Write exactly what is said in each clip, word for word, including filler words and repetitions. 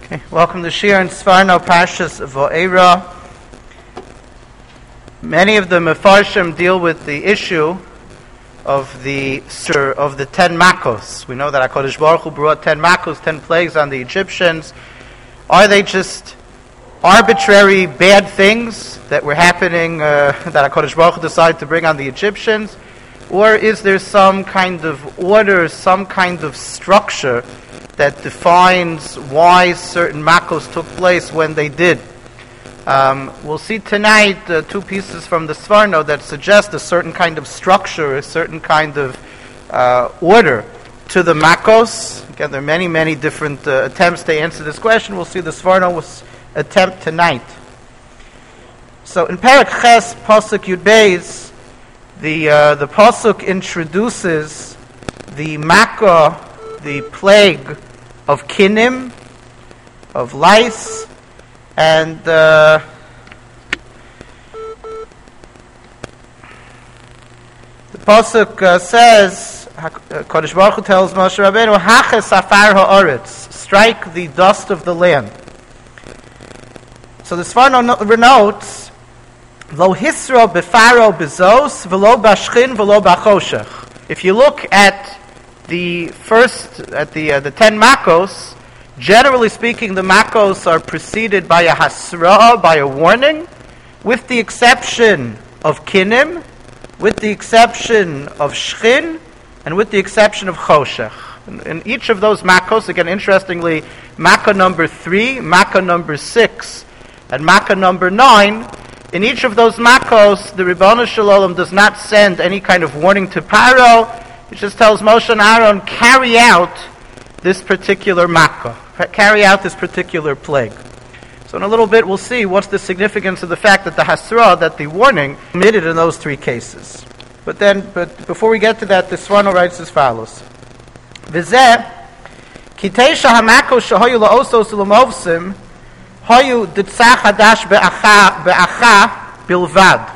Okay, welcome to Shir and Sfarno Parshas Va'era. Many of the Mefarshim deal with the issue of the of the ten makos. We know that HaKadosh Baruch Hu brought ten makos, ten plagues on the Egyptians. Are they just arbitrary bad things that were happening, uh, that HaKadosh Baruch Hu decided to bring on the Egyptians? Or is there some kind of order, some kind of structure that defines why certain makos took place when they did? Um, we'll see tonight uh, two pieces from the Sfarno that suggest a certain kind of structure, a certain kind of uh, order to the makos. Again, there are many, many different uh, attempts to answer this question. We'll see the Sfarno's attempt tonight. So in Perek Ches, Pasuk Yud Beis, the uh, the Pasuk introduces the Makkah, the plague of kinim, of lice, and uh, the pasuk uh, says, Kodesh Baruch Hu tells Moshe Rabbeinu, "Haches afar ha'aretz," strike the dust of the land. So the Sfarno notes, "Lo hisro befaro bezos, velo bashchin, velo bachoshech." If you look at the first, at the uh, the ten makos, generally speaking, the makos are preceded by a hasra, by a warning, with the exception of kinim, with the exception of shchin, and with the exception of choshech. In, in each of those makos, again, interestingly, makkah number three, makkah number six, and makkah number nine, in each of those makos, the Ribono Shel Olam does not send any kind of warning to Paro. It just tells Moshe and Aaron, carry out this particular makkah, carry out this particular plague. So in a little bit we'll see what's the significance of the fact that the hasra, that the warning, omitted in those three cases. But then, but before we get to that, the Sfarno writes as follows: V'zeh kiteisha hamakos shehoyu la'osos u'lemovsim hoyu ditzach hadash be'acha be'acha bilvad.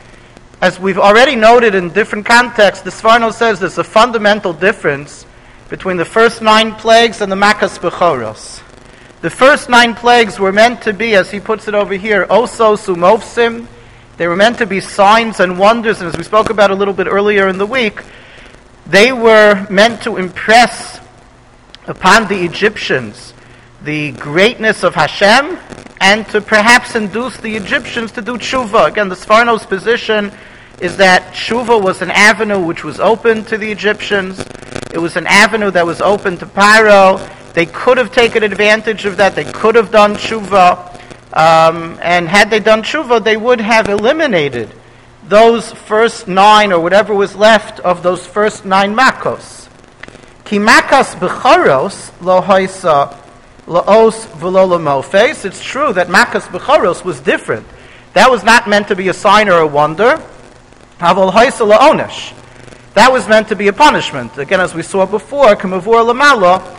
As we've already noted in different contexts, the Sfarno says there's a fundamental difference between the first nine plagues and the Makas Bechoros. The first nine plagues were meant to be, as he puts it over here, osos umovsim. They were meant to be signs and wonders, and as we spoke about a little bit earlier in the week, they were meant to impress upon the Egyptians the greatness of Hashem and to perhaps induce the Egyptians to do tshuva. Again, the Sfarno's position is that tshuva was an avenue which was open to the Egyptians. It was an avenue that was open to Paro. They could have taken advantage of that. They could have done tshuva. Um, and had they done tshuva, they would have eliminated those first nine, or whatever was left of those first nine makos. Ki makas bechoros lo hoisa laos v'lo lamofes. It's true that makas bechoros was different. That was not meant to be a sign or a wonder. Havol hoisa laonesh. That was meant to be a punishment. Again, as we saw before, Kamavur Lamala,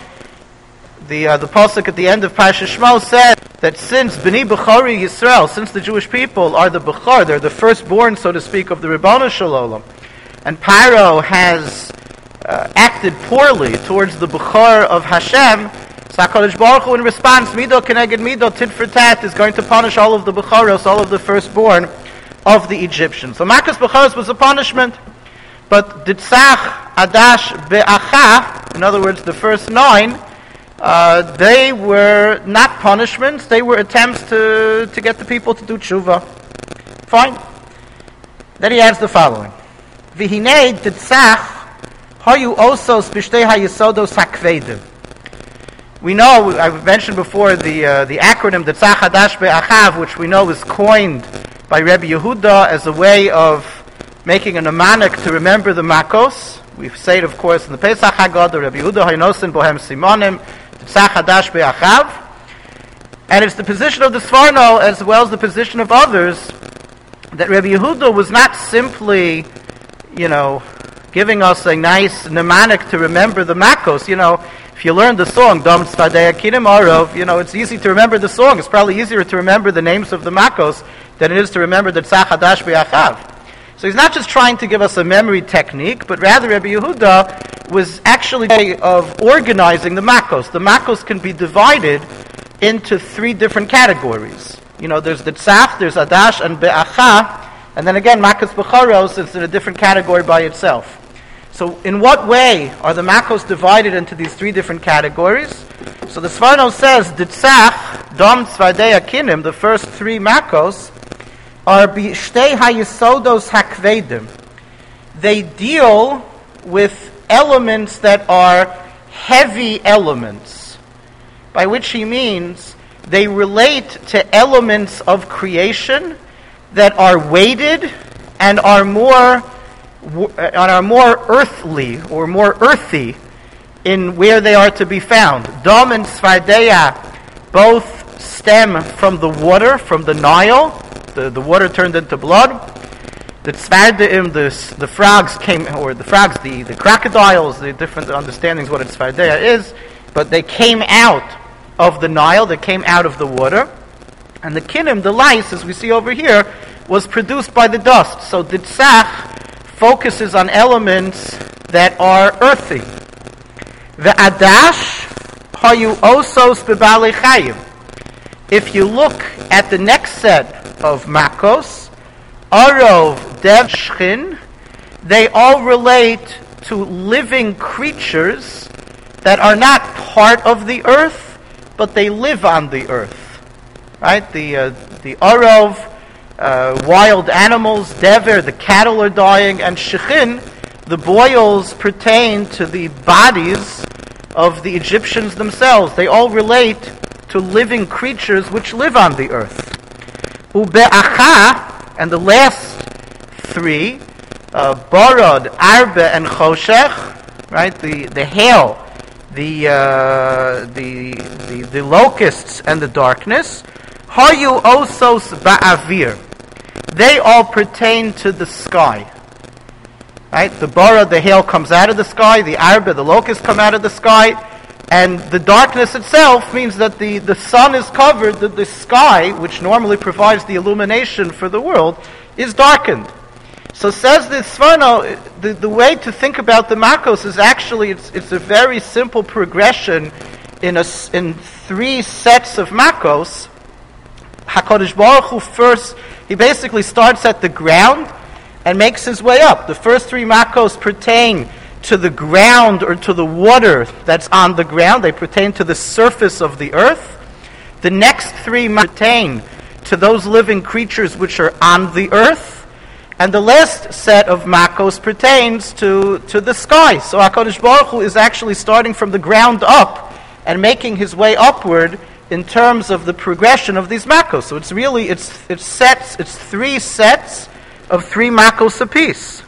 the uh, the pasuk at the end of Parshas Shmo said that since B'nai Bechori Yisrael, since the Jewish people are the Bechor, they're the firstborn, so to speak, of the Ribono Shel Olam, and Paro has uh, acted poorly towards the Bechor of Hashem, so HaKadosh Baruch Hu in response, Mido Keneged Mido, tit for tat, is going to punish all of the Bechoros, all of the firstborn of the Egyptians. So Makas Bechoros was a punishment. But Ditzach Adash Be'acha, in other words, the first nine, uh, they were not punishments, they were attempts to, to get the people to do tshuva. Fine. Then he adds the following. V'hinei Ditzach Hoyu Osos B'shtei HaYesodos HaKvedim. We know, I've mentioned before, the uh, the acronym Ditzach Adash Be'achav, which we know is coined by Rebbe Yehuda as a way of making a mnemonic to remember the makos. We say it, of course, in the Pesach Haggadah, Rebbe Yehuda Haynosin Bohem Simonim, Tzach Hadash Be'achav. And it's the position of the Sfarno, as well as the position of others, that Rebbe Yehuda was not simply, you know, giving us a nice mnemonic to remember the makos. You know, if you learn the song, Dom Tzvadei Akinim Arov, you know, it's easy to remember the song. It's probably easier to remember the names of the makos than it is to remember the Tzach Hadash Be'achav. So he's not just trying to give us a memory technique, but rather Rebbe Yehuda was actually a way of organizing the makos. The makos can be divided into three different categories. You know, there's Ditzach, there's Adash, and Be'acha, and then again, Makos Bechoros is in a different category by itself. So in what way are the Makos divided into these three different categories? So the Sforno says, Ditzach, Dom, Tzvardei, Akinim, the first three Makos, are B'shtei HaYesodos HaKvedim. They deal with elements that are heavy elements, by which he means they relate to elements of creation that are weighted and are more and are more earthly or more earthy in where they are to be found. Dom and Tzvardeya both stem from the water, from the Nile. The, the water turned into blood. The Tzvardeim, the, the frogs came, or the frogs, the, the crocodiles, the different understandings what a Tzvardeya is, but they came out of the Nile, they came out of the water. And the Kinim, the lice, as we see over here, was produced by the dust. So Ditzach focuses on elements that are earthy. The Adash, hayu osos bebali chayim. If you look at the next set of Makos, Arov, Dev, Shchin, they all relate to living creatures that are not part of the earth, but they live on the earth. Right? The uh, the Arov, uh, wild animals, Dever, the cattle are dying, and Shechin, the boils pertain to the bodies of the Egyptians themselves. They all relate to living creatures which live on the earth. Ube'acha, and the last three, uh, Barad, Arbe, and Choshech, right? The the hail, the uh, the the the locusts, and the darkness. Hayu osos ba'avir. They all pertain to the sky. Right? The bara, the hail comes out of the sky, the arba, the locusts come out of the sky, and the darkness itself means that the, the sun is covered, that the sky, which normally provides the illumination for the world, is darkened. So says the Sforno, the, the way to think about the Makos is actually, it's, it's a very simple progression in, a, in three sets of Makos. HaKadosh Baruch Hu first, he basically starts at the ground and makes his way up. The first three Makos pertain to the ground or to the water that's on the ground. They pertain to the surface of the earth. The next three pertain to those living creatures which are on the earth. And the last set of Makos pertains to, to the sky. So HaKadosh Baruch Hu is actually starting from the ground up and making his way upward in terms of the progression of these Makos. So it's really, it's it's sets, it's three sets of three Makos apiece.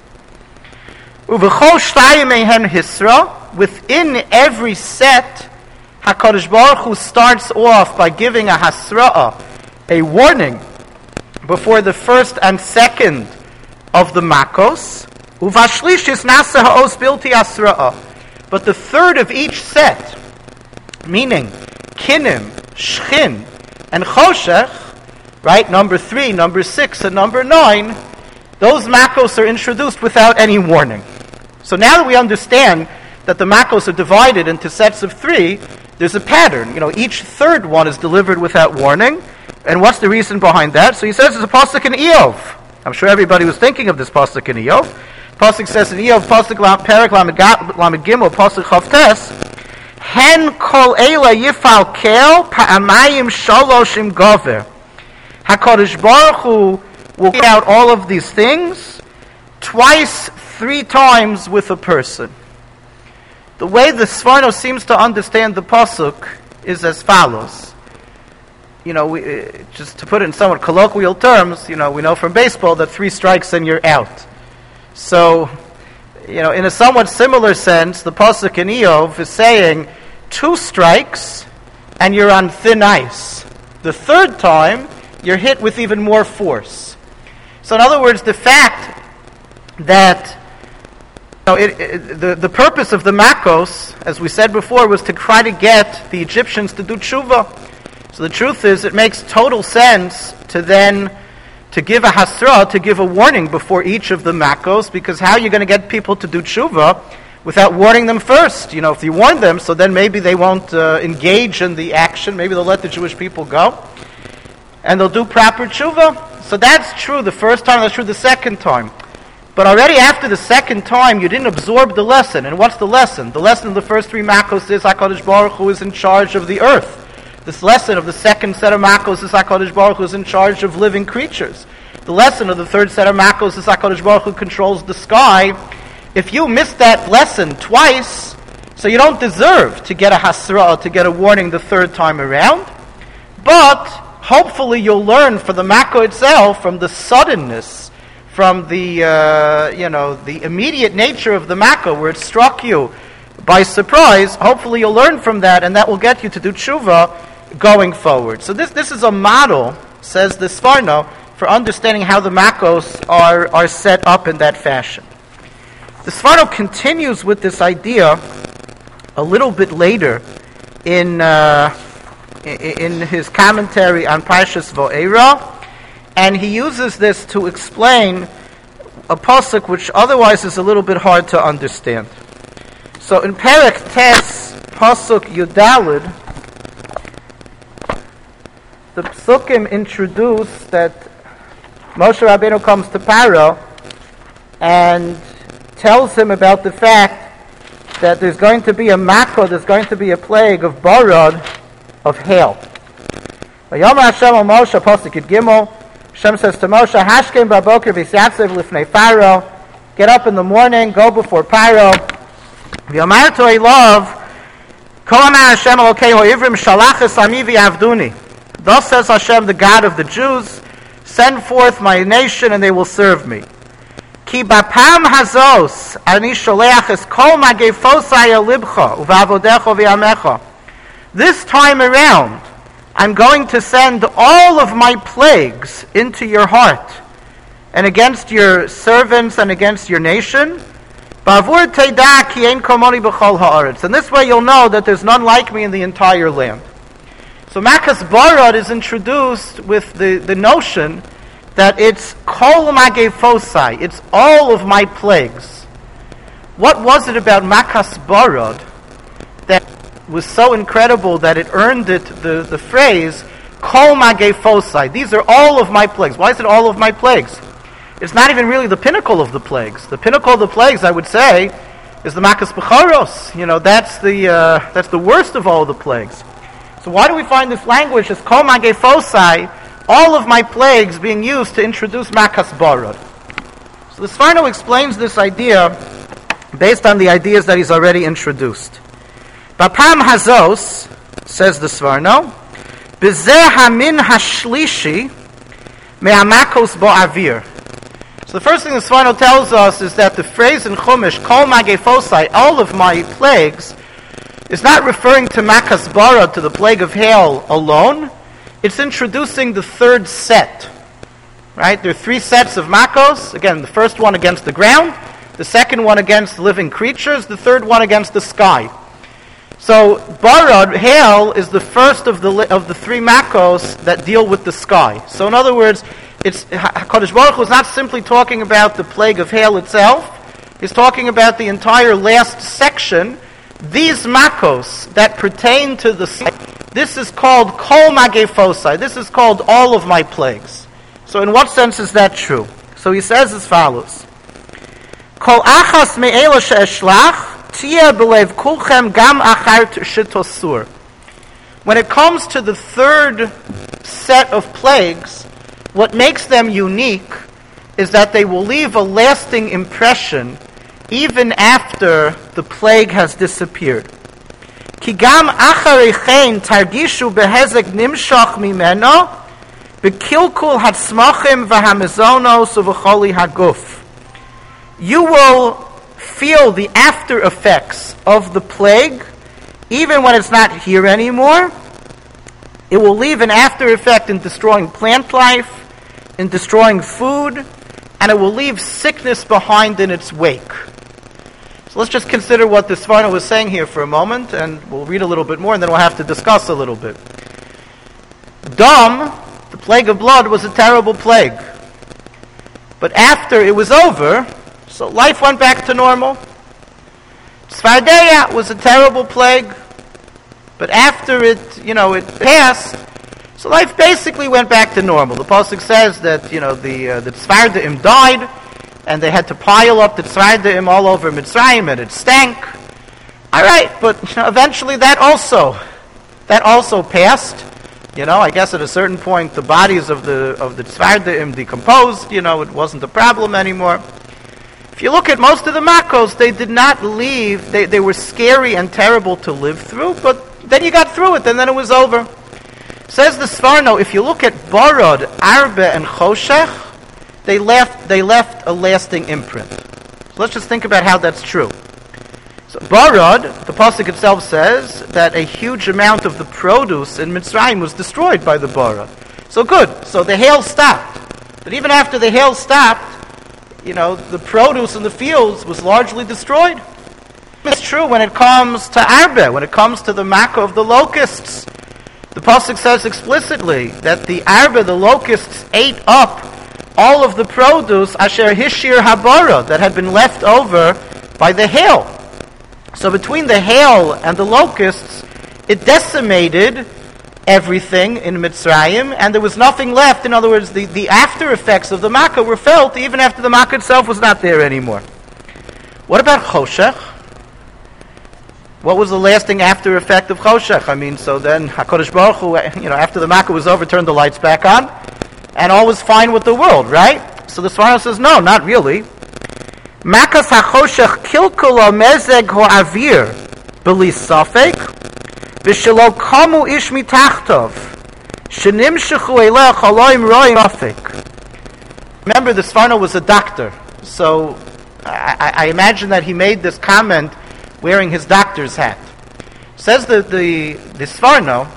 Uvechol shtayim mehen hisra, within every set, HaKadosh Baruch Hu starts off by giving a hasra'ah, a warning, before the first and second of the Makos. Uvashlishis nasa ha'os bilti hasra'ah. But the third of each set, meaning Kinim, Shchin, and Choshech, right, number three, number six, and number nine, those Makos are introduced without any warning. So now that we understand that the Makos are divided into sets of three, there's a pattern. You know, each third one is delivered without warning. And what's the reason behind that? So he says it's a pasuk in Eov. I'm sure everybody was thinking of this pasuk in Eov. Pasuk says in Eov, pasuk Perek Lamed Gimel, pasuk Chavtes, Hen kol eila yifal kel pa'amayim shaloshim gover. HaKadosh Baruch Hu will carry out all of these things twice, three times with a person. The way the Sforno seems to understand the pasuk is as follows. You know, we, just to put it in somewhat colloquial terms, you know, we know from baseball that three strikes and you're out. So, you know, in a somewhat similar sense, the pasuk in Eov is saying two strikes and you're on thin ice. The third time, you're hit with even more force. So in other words, the fact that you know, it, it, the, the purpose of the Makos, as we said before, was to try to get the Egyptians to do tshuva. So the truth is, it makes total sense to then to give a hasra, to give a warning before each of the Makos, because how are you going to get people to do tshuva without warning them first. You know, if you warn them, so then maybe they won't uh, engage in the action. Maybe they'll let the Jewish people go. And they'll do proper tshuva. So that's true the first time, that's true the second time. But already after the second time, you didn't absorb the lesson. And what's the lesson? The lesson of the first three Makos is HaKadosh Baruch Hu is in charge of the earth. This lesson of the second set of Makos is HaKadosh Baruch Hu is in charge of living creatures. The lesson of the third set of Makos is HaKadosh Baruch Hu controls the sky. If you miss that lesson twice, so you don't deserve to get a hasra, to get a warning the third time around. But hopefully you'll learn for the Mako itself, from the suddenness, from the uh, you know the immediate nature of the Mako, where it struck you by surprise. Hopefully you'll learn from that, and that will get you to do tshuva going forward. So this this is a model, says the Sforno, for understanding how the Makos are, are set up in that fashion. The Sforno continues with this idea a little bit later in uh, in his commentary on Parshas Vo'era, and he uses this to explain a pasuk which otherwise is a little bit hard to understand. So in Perek Tes, pasuk Yudalid, the psukim introduce that Moshe Rabbeinu comes to Paro and tells him about the fact that there's going to be a mako, there's going to be a plague of barad, of hail. Vayom Hashem al Moshe, pasuk Yud Gimel, Hashem says to Moshe, Hashkem b'boker v'yatsev lifnei Paro, get up in the morning, go before Paro. V'yomar to Elav, Kol amar Hashem Elokei ha'ivrim shalachas ami v'yavduni. Thus says Hashem, the God of the Jews, send forth my nation and they will serve me. Ki bapam hazos ani sholeach es kol magefosai al libcha uvavodecha v'yamecha. This time around, I'm going to send all of my plagues into your heart and against your servants and against your nation. Bavur teida ki ein komoni b'chol haaretz. And this way you'll know that there's none like me in the entire land. So Makas Barad is introduced with the, the notion that it's kol magefosai, it's all of my plagues. What was it about Makas Barad that was so incredible that it earned it the, the phrase kol magefosai? These are all of my plagues. Why is it all of my plagues? It's not even really the pinnacle of the plagues. The pinnacle of the plagues, I would say, is the Makas Bechoros. You know, that's the uh, that's the worst of all the plagues. So why do we find this language as kol magefosai, all of my plagues, being used to introduce Makas Barad? So the Sforno explains this idea based on the ideas that he's already introduced. Bapam hazos, says the Sforno, B'zeh hamin hashlishi me'amakos bo'avir. So the first thing the Sforno tells us is that the phrase in Chumash, kol magefosai, all of my plagues, is not referring to Makas Barad, to the plague of hail alone. It's introducing the third set. Right? There are three sets of Makos. Again, the first one against the ground, the second one against living creatures, the third one against the sky. So Barad, hail, is the first of the of the three Makos that deal with the sky. So in other words, it's HaKadosh Baruch Hu is not simply talking about the plague of hail itself. He's talking about the entire last section. These Makos that pertain to the sky, this is called Kol Magefosai. This is called all of my plagues. So in what sense is that true? So he says as follows. Kol achas me'ela she'eshlach tia belev kulchem gam achar shitosur. When it comes to the third set of plagues, what makes them unique is that they will leave a lasting impression even after the plague has disappeared. Ki gam acharei chen targishu behezek nimshach mimeno bekilkul hatzmachim v'hamizonos uv'choli haguf. You will feel the after effects of the plague even when it's not here anymore. It will leave an after effect in destroying plant life, in destroying food, and it will leave sickness behind in its wake. So let's just consider what the Sforno was saying here for a moment, and we'll read a little bit more, and then we'll have to discuss a little bit. Dam, the plague of blood, was a terrible plague. But after it was over, so life went back to normal. Tzfardeya was a terrible plague, but after it, you know, it passed, so life basically went back to normal. The Pasuk says that, you know, the uh, the Tzfardeim died, and they had to pile up the Tzfardeim all over Mitzrayim, and it stank. All right, but you know, eventually that also, that also passed. You know, I guess at a certain point the bodies of the of the Tzfardeim decomposed. You know, it wasn't a problem anymore. If you look at most of the Makkos, they did not leave. They they were scary and terrible to live through, but then you got through it, and then it was over. Says the Sforno, if you look at Barad, Arba, and Choshech, they left they left a lasting imprint. So let's just think about how that's true. So Barad, the pasuk itself says that a huge amount of the produce in Mitzrayim was destroyed by the Barad. So good. So the hail stopped. But even after the hail stopped, you know, the produce in the fields was largely destroyed. It's true when it comes to Arba, when it comes to the Makkah of the locusts. The pasuk says explicitly that the Arba, the locusts, ate up all of the produce asher hishir habara that had been left over by the hail. So between the hail and the locusts, it decimated everything in Mitzrayim, and there was nothing left. In other words, the, the after effects of the Makkah were felt even after the Makkah itself was not there anymore. What about Choshech? What was the lasting after effect of Choshech? I mean, so then HaKadosh Baruch Hu, you know, after the Makkah was over, turned the lights back on, and all was fine with the world, right? So the Sforno says, no, not really. Makas HaChoshech kilkula mezeg ho'avir b'li safek v'shelo kamu ish mitachtov shenimshechu eleh chaloim roim afek. Remember, the Sforno was a doctor, so I, I imagine that he made this comment wearing his doctor's hat. Says the the, the Sforno,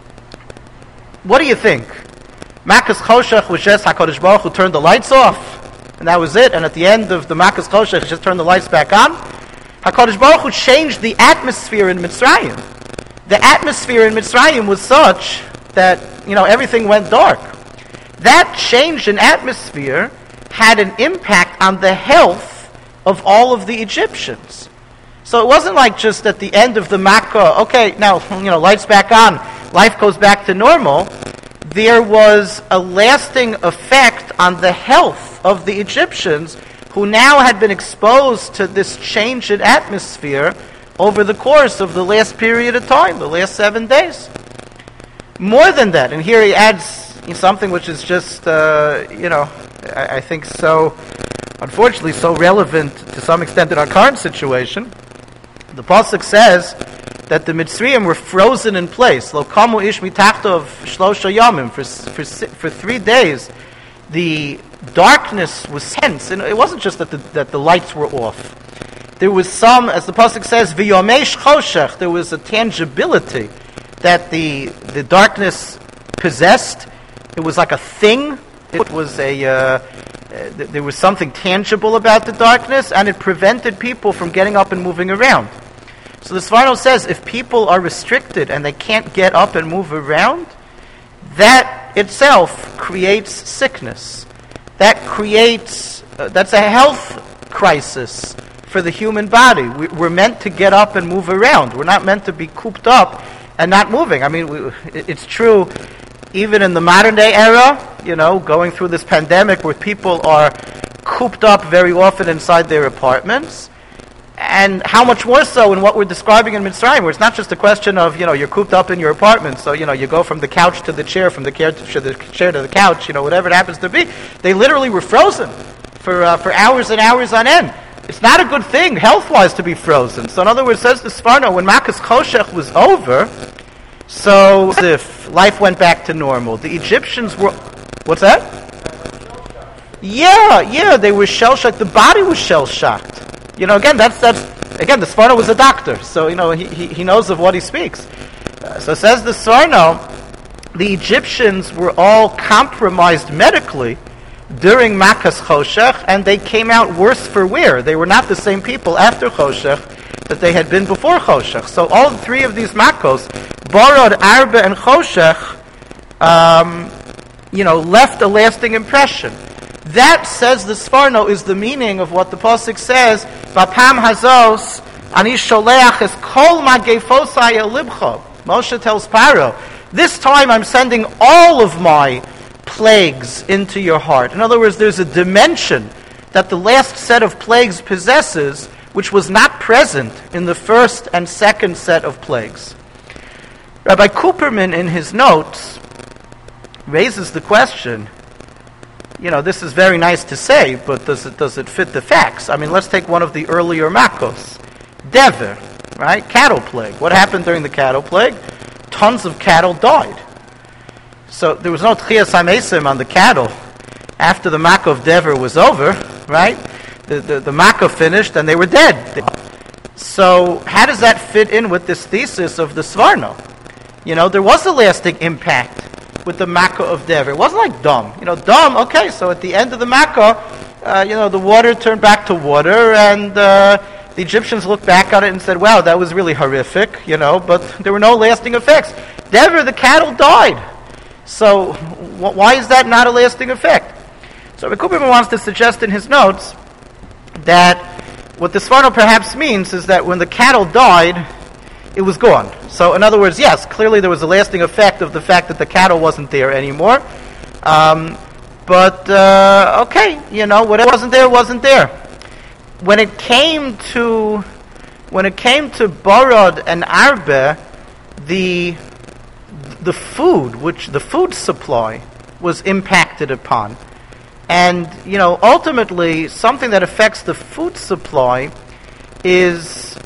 what do you think? Makas Choshech was just HaKadosh Baruch Hu turned the lights off, and that was it, and at the end of the Makas Choshech, he just turned the lights back on? HaKadosh Baruch Hu changed the atmosphere in Mitzrayim. The atmosphere in Mitzrayim was such that, you know, everything went dark. That change in atmosphere had an impact on the health of all of the Egyptians. So it wasn't like just at the end of the Makkah, okay, now, you know, lights back on, life goes back to normal. There was a lasting effect on the health of the Egyptians who now had been exposed to this change in atmosphere over the course of the last period of time, the last seven days. More than that, and here he adds something which is just, uh, you know, I, I think so, unfortunately, so relevant to some extent in our current situation. The pasuk says that the Mitzrayim were frozen in place. Lo kamu ish mitachtov shlosha yamim. For for for three days, the darkness was tense, and it wasn't just that the that the lights were off. There was some, as the pasuk says, v'yomesh choshech. There was a tangibility that the the darkness possessed. It was like a thing. It was a. Uh, there was something tangible about the darkness, and it prevented people from getting up and moving around. So the Sforno says, if people are restricted and they can't get up and move around, that itself creates sickness. That creates, uh, that's a health crisis for the human body. We, we're meant to get up and move around. We're not meant to be cooped up and not moving. I mean, we, it's true even in the modern day era, you know, going through this pandemic where people are cooped up very often inside their apartments. And how much more so in what we're describing in Mitzrayim, where it's not just a question of, you know, you're cooped up in your apartment, so, you know, you go from the couch to the chair, from the chair to the, chair to the couch, you know, whatever it happens to be. They literally were frozen for uh, for hours and hours on end. It's not a good thing, health-wise, to be frozen. So in other words, says the Sforno, when Makas Choshech was over, so as if life went back to normal. The Egyptians were... What's that? Yeah, yeah, they were shell-shocked. The body was shell-shocked. You know, again, that's, that's again, the Sforno was a doctor, so, you know, he, he, he knows of what he speaks. Uh, so says the Sforno, the Egyptians were all compromised medically during Makas Choshech, and they came out worse for wear. They were not the same people after Choshech that they had been before Choshech. So all three of these Makos, Barad, Arba, and Choshech, um, you know, left a lasting impression. That, says the Sforno, is the meaning of what the pasuk says, Bapam hazos Ani sholeach es kol magefosai el libcha. Moshe tells Paro, this time I'm sending all of my plagues into your heart. In other words, there's a dimension that the last set of plagues possesses, which was not present in the first and second set of plagues. Rabbi Cooperman, in his notes, raises the question, you know, this is very nice to say, but does it does it fit the facts? I mean, let's take one of the earlier Makos. Dever, right? Cattle plague. What happened during the cattle plague? Tons of cattle died. So there was no Tchias HaMesim on the cattle after the Makkah of Dever was over, right? The, the, the Makkah finished and they were dead. So how does that fit in with this thesis of the Svarno? You know, there was a lasting impact with the Makkah of Dever. It wasn't like Dam. You know, Dam, okay, so at the end of the Makkah, uh, you know, the water turned back to water, and uh, the Egyptians looked back on it and said, wow, that was really horrific, you know, but there were no lasting effects. Dever, the cattle died. So wh- why is that not a lasting effect? So Rabbi Cooperman wants to suggest in his notes that what the Svarno perhaps means is that when the cattle died, it was gone. So in other words, yes, clearly there was a lasting effect of the fact that the cattle wasn't there anymore. Um, but, uh, okay, you know, whatever wasn't there, wasn't there. When it came to, when it came to Barad and Arbe, the, the food, which the food supply was impacted upon. And, you know, ultimately, something that affects the food supply is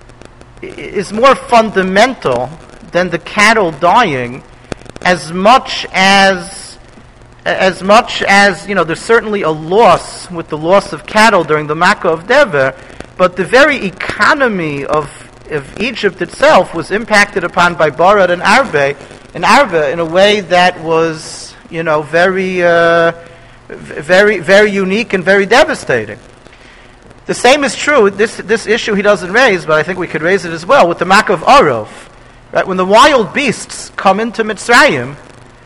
is more fundamental than the cattle dying, as much as as much as, you know, there's certainly a loss with the loss of cattle during the Makkah of Dever, but the very economy of of Egypt itself was impacted upon by Barad and Arbe, and Arbe in a way that was, you know, very uh, very very unique and very devastating. The same is true, this this issue he doesn't raise, but I think we could raise it as well, with the Makkah of Arov. Right? When the wild beasts come into Mitzrayim,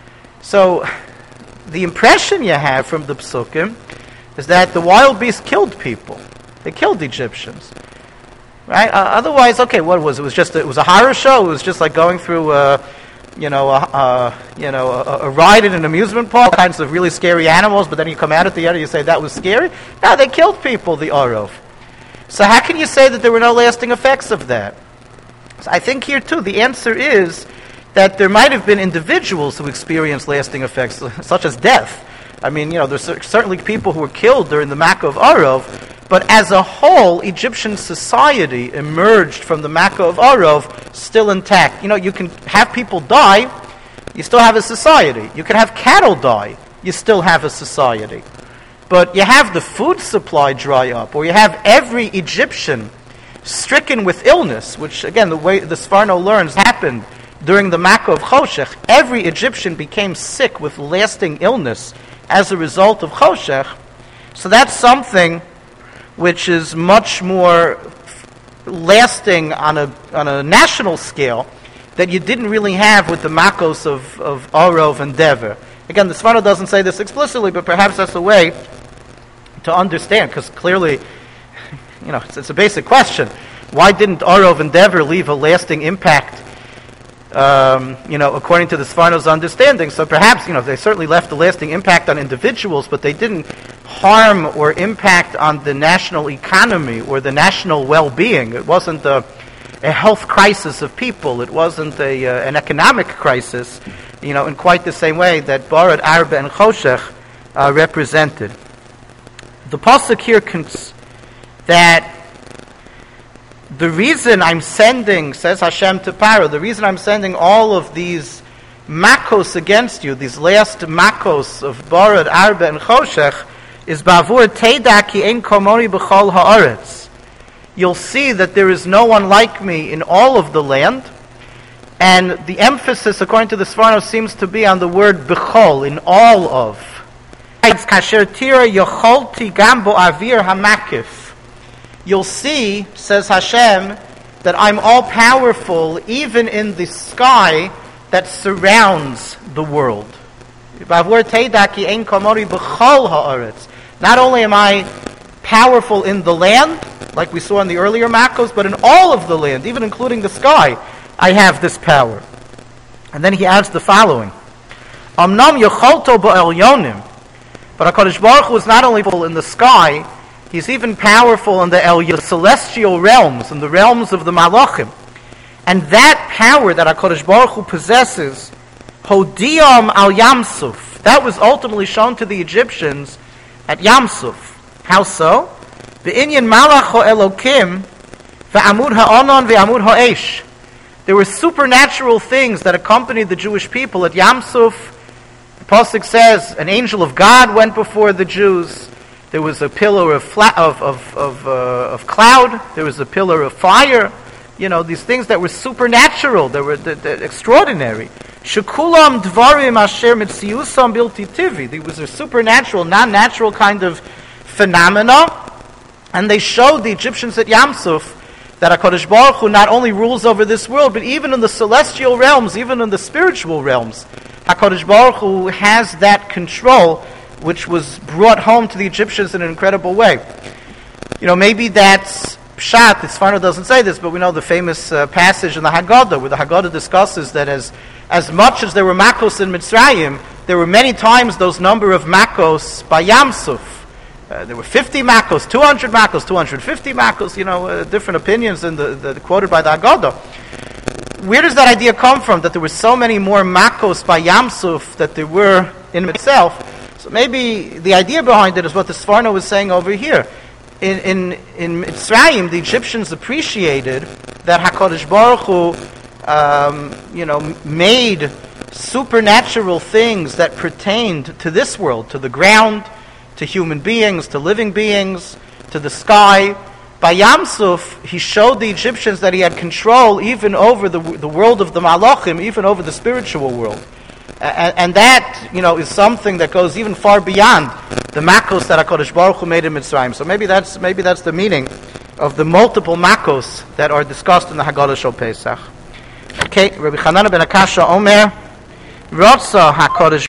so the impression you have from the Psukim is that the wild beasts killed people. They killed Egyptians. Right? Uh, otherwise, okay, what was it? It was just a, it was a horror show. It was just like going through uh, you know, a, a, you know, a, a ride in an amusement park, all kinds of really scary animals, but then you come out at the end and you say, that was scary? No, they killed people, the Arov. So how can you say that there were no lasting effects of that? So I think here, too, the answer is that there might have been individuals who experienced lasting effects, such as death. I mean, you know, there's certainly people who were killed during the Makkah of Arov, but as a whole, Egyptian society emerged from the Makkah of Arov still intact. You know, you can have people die, you still have a society. You can have cattle die, you still have a society. But you have the food supply dry up, or you have every Egyptian stricken with illness, which, again, the way the Svarno learns happened during the Makkah of Choshech. Every Egyptian became sick with lasting illness as a result of Choshech. So that's something which is much more lasting on a on a national scale that you didn't really have with the Makos of, of Arov and Dever. Again, the Svarno doesn't say this explicitly, but perhaps that's a way to understand, because clearly, you know, it's, it's a basic question. Why didn't Arov and Dever leave a lasting impact, um, you know, according to the Svarno's understanding? So perhaps, you know, they certainly left a lasting impact on individuals, but they didn't harm or impact on the national economy or the national well-being. It wasn't a, a health crisis of people. It wasn't a uh, an economic crisis, you know, in quite the same way that Barad, Arbe, and Choshech uh, represented. The pasuk here cons- that the reason I'm sending, says Hashem to Paro, the reason I'm sending all of these makos against you, these last makos of Barad, Arbe, and Choshech, is bavur teida ki ein komoni b'chol haaretz. You'll see that there is no one like me in all of the land, and the emphasis, according to the Svarno, seems to be on the word b'chol, in all of. Kasher tira yocholti gambo avir hamakif. You'll see, says Hashem, that I'm all powerful even in the sky that surrounds the world. Bavur teida ki ein komoni b'chol haaretz. Not only am I powerful in the land, like we saw in the earlier Makos, but in all of the land, even including the sky, I have this power. And then he adds the following. Amnam yocholto ba'elyonim. But HaKadosh Baruch Hu is not only powerful in the sky, he's even powerful in the el- celestial realms, in the realms of the Malachim. And that power that HaKadosh Baruch Hu possesses, Hodiyam al Yamsuf, that was ultimately shown to the Egyptians at Yamsuf. How so? Ve'inyan malach ha'elokim ve'amud ha'onon ve'amud ha'esh. There were supernatural things that accompanied the Jewish people at Yamsuf. The Pasuk says, an angel of God went before the Jews. There was a pillar of fla- of of of, uh, of cloud. There was a pillar of fire. You know, these things that were supernatural, that were the, the extraordinary. Shekulam dvarim asher mitziusam bilti tivi. There was a supernatural, non-natural kind of phenomena, and they showed the Egyptians at Yamsuf that HaKadosh Baruch Hu not only rules over this world, but even in the celestial realms, even in the spiritual realms, HaKadosh Baruch Hu has that control, which was brought home to the Egyptians in an incredible way. You know, maybe that's Pshat. The Sforno doesn't say this, but we know the famous uh, passage in the Haggadah, where the Haggadah discusses that as as much as there were Makos in Mitzrayim, there were many times those number of Makos by Yamsuf. Uh, there were fifty Makos, two hundred Makos, two hundred fifty Makos, you know, uh, different opinions in the, the, the quoted by the Haggadah. Where does that idea come from, that there were so many more Makos by Yamsuf that there were in itself? So maybe the idea behind it is what the Sforno was saying over here. In in in Mitzrayim, the Egyptians appreciated that HaKadosh Baruch Hu, um, you know, made supernatural things that pertained to this world, to the ground, to human beings, to living beings, to the sky. By Yamsuf, he showed the Egyptians that he had control even over the the world of the Malachim, even over the spiritual world. And, and that, you know, is something that goes even far beyond the Makos that HaKadosh Baruch Hu made in Mitzrayim. So maybe that's maybe that's the meaning of the multiple Makos that are discussed in the Haggadah Shel Pesach. Okay, Rabbi Chananah ben Akasha Omer, Rotza HaKadosh